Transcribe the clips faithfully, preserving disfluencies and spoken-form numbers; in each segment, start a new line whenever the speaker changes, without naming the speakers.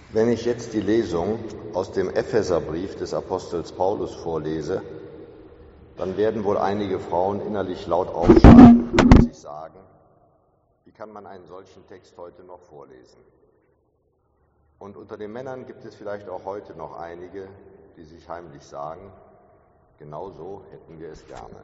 Wenn ich jetzt die Lesung aus dem Epheserbrief des Apostels Paulus vorlese, dann werden wohl einige Frauen innerlich laut aufschreien und sich sagen, wie kann man einen solchen Text heute noch vorlesen? Und unter den Männern gibt es vielleicht auch heute noch einige, die sich heimlich sagen, genau so hätten wir es gerne.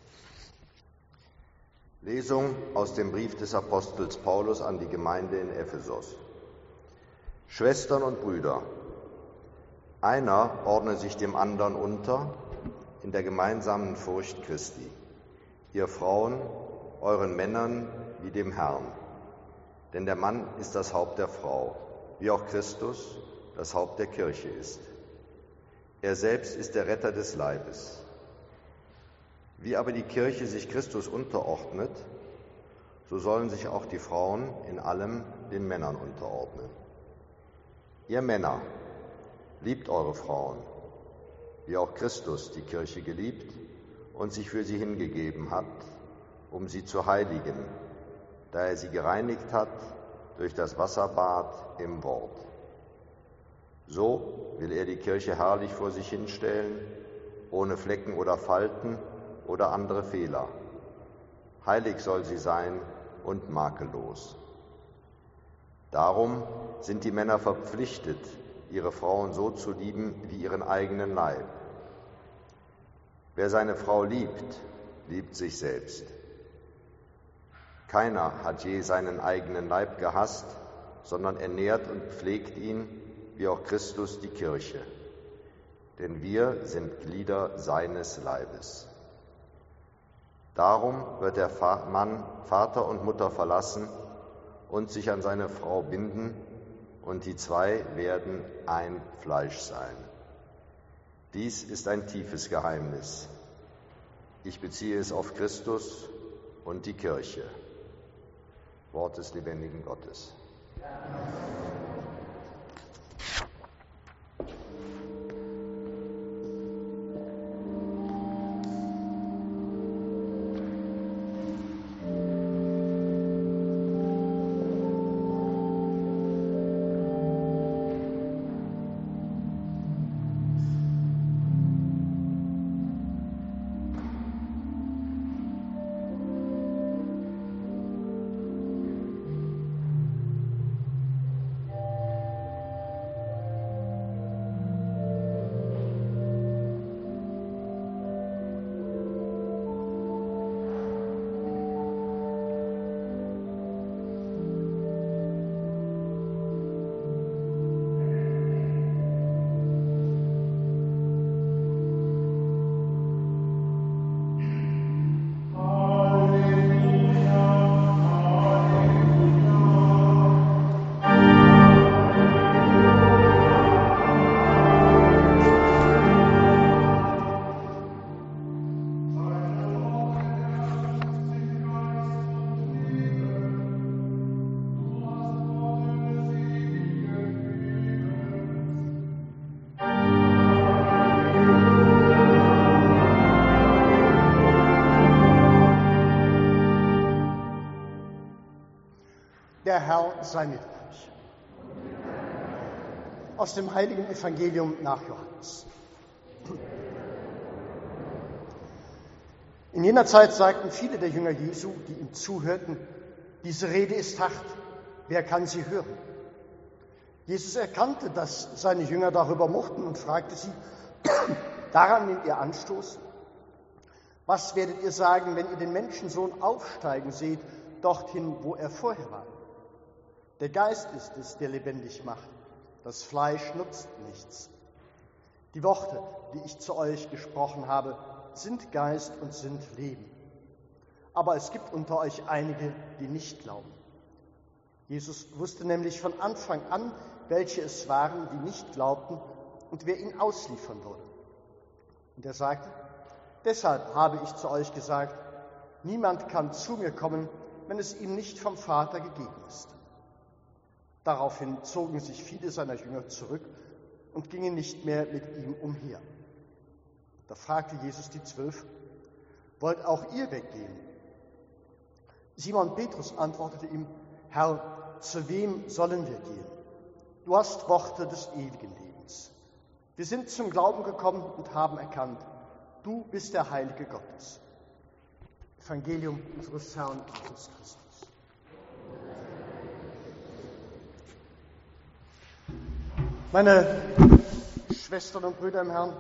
Lesung aus dem Brief des Apostels Paulus an die Gemeinde in Ephesos. Schwestern und Brüder, einer ordne sich dem anderen unter in der gemeinsamen Furcht Christi. Ihr Frauen, euren Männern wie dem Herrn. Denn der Mann ist das Haupt der Frau, wie auch Christus das Haupt der Kirche ist. Er selbst ist der Retter des Leibes. Wie aber die Kirche sich Christus unterordnet, so sollen sich auch die Frauen in allem den Männern unterordnen. Ihr Männer, liebt eure Frauen, wie auch Christus die Kirche geliebt und sich für sie hingegeben hat, um sie zu heiligen, da er sie gereinigt hat durch das Wasserbad im Wort. So will er die Kirche herrlich vor sich hinstellen, ohne Flecken oder Falten oder andere Fehler. Heilig soll sie sein und makellos. Darum sind die Männer verpflichtet, ihre Frauen so zu lieben wie ihren eigenen Leib. Wer seine Frau liebt, liebt sich selbst. Keiner hat je seinen eigenen Leib gehasst, sondern ernährt und pflegt ihn, wie auch Christus die Kirche. Denn wir sind Glieder seines Leibes. Darum wird der Mann Vater und Mutter verlassen und sich an seine Frau binden, und die zwei werden ein Fleisch sein. Dies ist ein tiefes Geheimnis. Ich beziehe es auf Christus und die Kirche. Wort des lebendigen Gottes.
Der Herr sei mit euch. Aus dem heiligen Evangelium nach Johannes. In jener Zeit sagten viele der Jünger Jesu, die ihm zuhörten, diese Rede ist hart, wer kann sie hören? Jesus erkannte, dass seine Jünger darüber murrten und fragte sie, daran nehmt ihr Anstoß? Was werdet ihr sagen, wenn ihr den Menschensohn aufsteigen seht, dorthin, wo er vorher war? Der Geist ist es, der lebendig macht. Das Fleisch nutzt nichts. Die Worte, die ich zu euch gesprochen habe, sind Geist und sind Leben. Aber es gibt unter euch einige, die nicht glauben. Jesus wusste nämlich von Anfang an, welche es waren, die nicht glaubten und wer ihn ausliefern würde. Und er sagte, deshalb habe ich zu euch gesagt, niemand kann zu mir kommen, wenn es ihm nicht vom Vater gegeben ist. Daraufhin zogen sich viele seiner Jünger zurück und gingen nicht mehr mit ihm umher. Da fragte Jesus die Zwölf, wollt auch ihr weggehen? Simon Petrus antwortete ihm, Herr, zu wem sollen wir gehen? du hast Worte des ewigen Lebens. Wir sind zum Glauben gekommen und haben erkannt, du bist der Heilige Gottes. Evangelium unseres Herrn Jesus Christus. Meine Schwestern und Brüder im Herrn,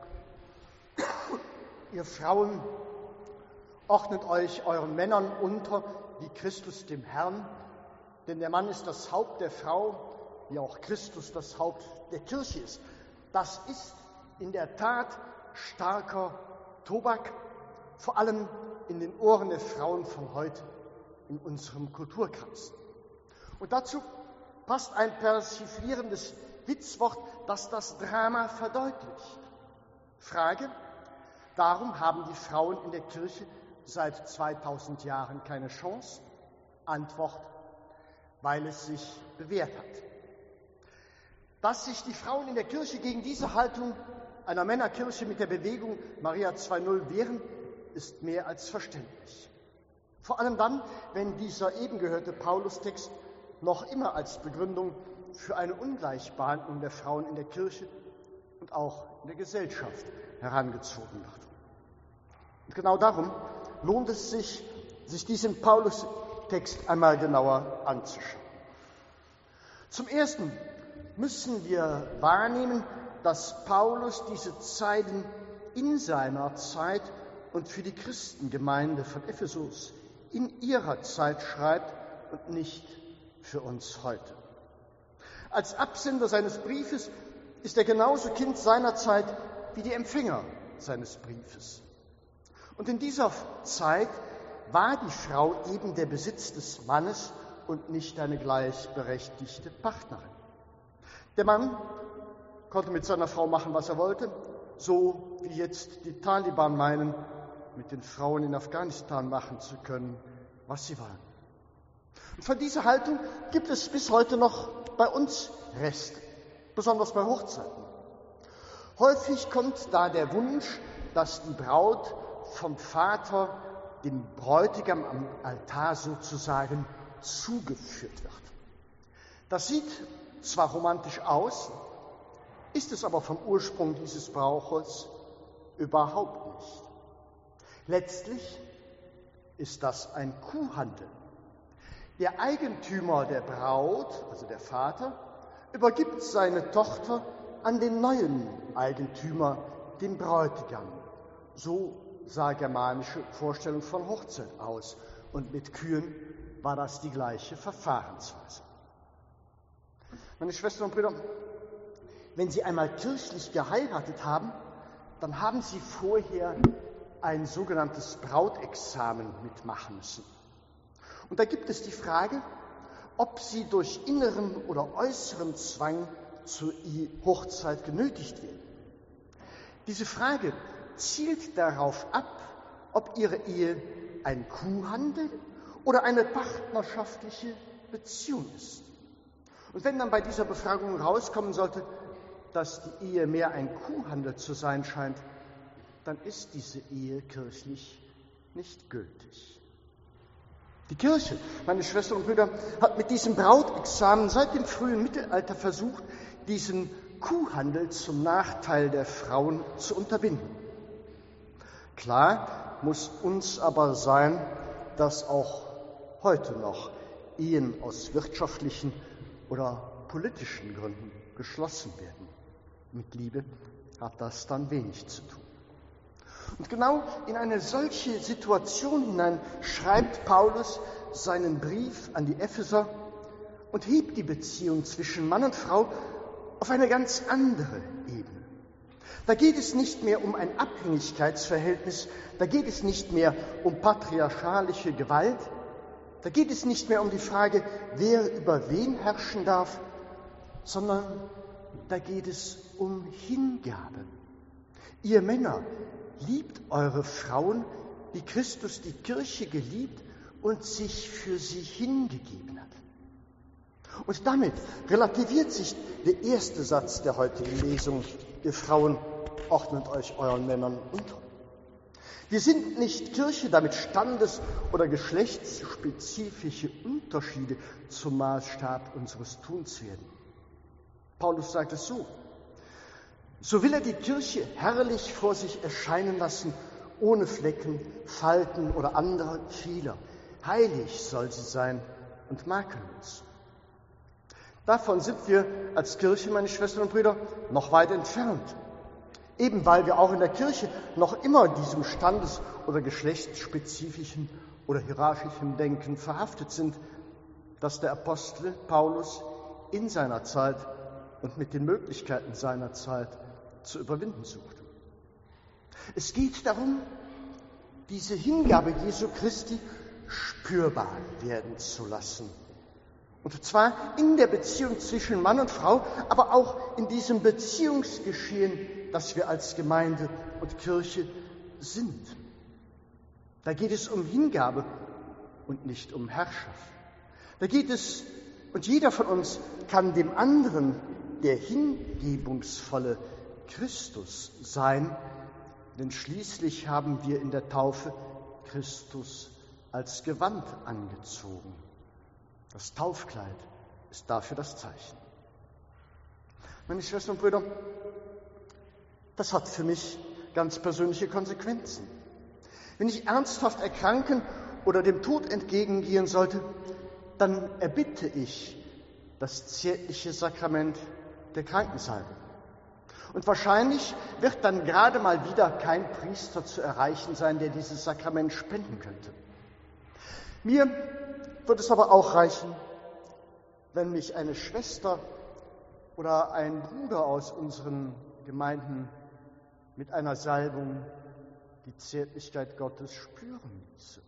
ihr Frauen, ordnet euch euren Männern unter, wie Christus dem Herrn, denn der Mann ist das Haupt der Frau, wie auch Christus das Haupt der Kirche ist. Das ist in der Tat starker Tobak, vor allem in den Ohren der Frauen von heute in unserem Kulturkreis. Und dazu passt ein persiflierendes Witzwort, das das Drama verdeutlicht. Frage: Darum haben die Frauen in der Kirche seit zweitausend Jahren keine Chance? Antwort: weil es sich bewährt hat. Dass sich die Frauen in der Kirche gegen diese Haltung einer Männerkirche mit der Bewegung Maria zwei Punkt null wehren, ist mehr als verständlich. Vor allem dann, wenn dieser eben gehörte Paulus-Text noch immer als Begründung für eine Ungleichbehandlung der Frauen in der Kirche und auch in der Gesellschaft herangezogen wird. Und genau darum lohnt es sich, sich diesen Paulus-Text einmal genauer anzuschauen. Zum Ersten müssen wir wahrnehmen, dass Paulus diese Zeilen in seiner Zeit und für die Christengemeinde von Ephesus in ihrer Zeit schreibt und nicht für uns heute. Als Absender seines Briefes ist er genauso Kind seiner Zeit wie die Empfänger seines Briefes. Und in dieser Zeit war die Frau eben der Besitz des Mannes und nicht eine gleichberechtigte Partnerin. Der Mann konnte mit seiner Frau machen, was er wollte, so wie jetzt die Taliban meinen, mit den Frauen in Afghanistan machen zu können, was sie wollen. Und von dieser Haltung gibt es bis heute noch bei uns Reste, besonders bei Hochzeiten. Häufig kommt da der Wunsch, dass die Braut vom Vater dem Bräutigam am Altar sozusagen zugeführt wird. Das sieht zwar romantisch aus, ist es aber vom Ursprung dieses Brauches überhaupt nicht. Letztlich ist das ein Kuhhandel. Der Eigentümer der Braut, also der Vater, übergibt seine Tochter an den neuen Eigentümer, den Bräutigam. So sah germanische Vorstellung von Hochzeit aus. Und mit Kühen war das die gleiche Verfahrensweise. Meine Schwestern und Brüder, wenn Sie einmal kirchlich geheiratet haben, dann haben Sie vorher ein sogenanntes Brautexamen mitmachen müssen. Und da gibt es die Frage, ob Sie durch inneren oder äußeren Zwang zur Hochzeit genötigt werden. Diese Frage zielt darauf ab, ob Ihre Ehe ein Kuhhandel oder eine partnerschaftliche Beziehung ist. Und wenn dann bei dieser Befragung rauskommen sollte, dass die Ehe mehr ein Kuhhandel zu sein scheint, dann ist diese Ehe kirchlich nicht gültig. Die Kirche, meine Schwestern und Brüder, hat mit diesem Brautexamen seit dem frühen Mittelalter versucht, diesen Kuhhandel zum Nachteil der Frauen zu unterbinden. Klar muss uns aber sein, dass auch heute noch Ehen aus wirtschaftlichen oder politischen Gründen geschlossen werden. Mit Liebe hat das dann wenig zu tun. Und genau in eine solche Situation hinein schreibt Paulus seinen Brief an die Epheser und hebt die Beziehung zwischen Mann und Frau auf eine ganz andere Ebene. Da geht es nicht mehr um ein Abhängigkeitsverhältnis, da geht es nicht mehr um patriarchalische Gewalt, da geht es nicht mehr um die Frage, wer über wen herrschen darf, sondern da geht es um Hingabe. Ihr Männer, liebt eure Frauen, wie Christus die Kirche geliebt und sich für sie hingegeben hat. Und damit relativiert sich der erste Satz der heutigen Lesung: Ihr Frauen, ordnet euch euren Männern unter. Wir sind nicht Kirche, damit standes- oder geschlechtsspezifische Unterschiede zum Maßstab unseres Tuns werden. Paulus sagt es so: So will er die Kirche herrlich vor sich erscheinen lassen, ohne Flecken, Falten oder andere Fehler. Heilig soll sie sein und makellos. Davon sind wir als Kirche, meine Schwestern und Brüder, noch weit entfernt. Eben weil wir auch in der Kirche noch immer diesem standes- oder geschlechtsspezifischen oder hierarchischen Denken verhaftet sind, das der Apostel Paulus in seiner Zeit und mit den Möglichkeiten seiner Zeit zu überwinden suchte. Es geht darum, diese Hingabe Jesu Christi spürbar werden zu lassen. Und zwar in der Beziehung zwischen Mann und Frau, aber auch in diesem Beziehungsgeschehen, das wir als Gemeinde und Kirche sind. Da geht es um Hingabe und nicht um Herrschaft. Da geht es, und jeder von uns kann dem anderen der hingebungsvolle Christus sein, denn schließlich haben wir in der Taufe Christus als Gewand angezogen. Das Taufkleid ist dafür das Zeichen. Meine Schwestern und Brüder, das hat für mich ganz persönliche Konsequenzen. Wenn ich ernsthaft erkranken oder dem Tod entgegengehen sollte, dann erbitte ich das zärtliche Sakrament der Krankensalbung. Und wahrscheinlich wird dann gerade mal wieder kein Priester zu erreichen sein, der dieses Sakrament spenden könnte. Mir wird es aber auch reichen, wenn mich eine Schwester oder ein Bruder aus unseren Gemeinden mit einer Salbung die Zärtlichkeit Gottes spüren ließe.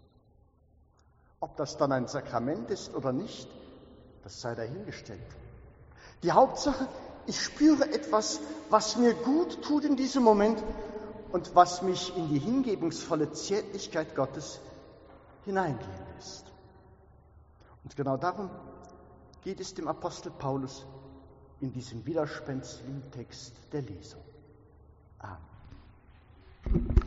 Ob das dann ein Sakrament ist oder nicht, das sei dahingestellt. Die Hauptsache, ich spüre etwas, was mir gut tut in diesem Moment und was mich in die hingebungsvolle Zärtlichkeit Gottes hineingehen lässt. Und genau darum geht es dem Apostel Paulus in diesem widerspenstigen Text der Lesung. Amen.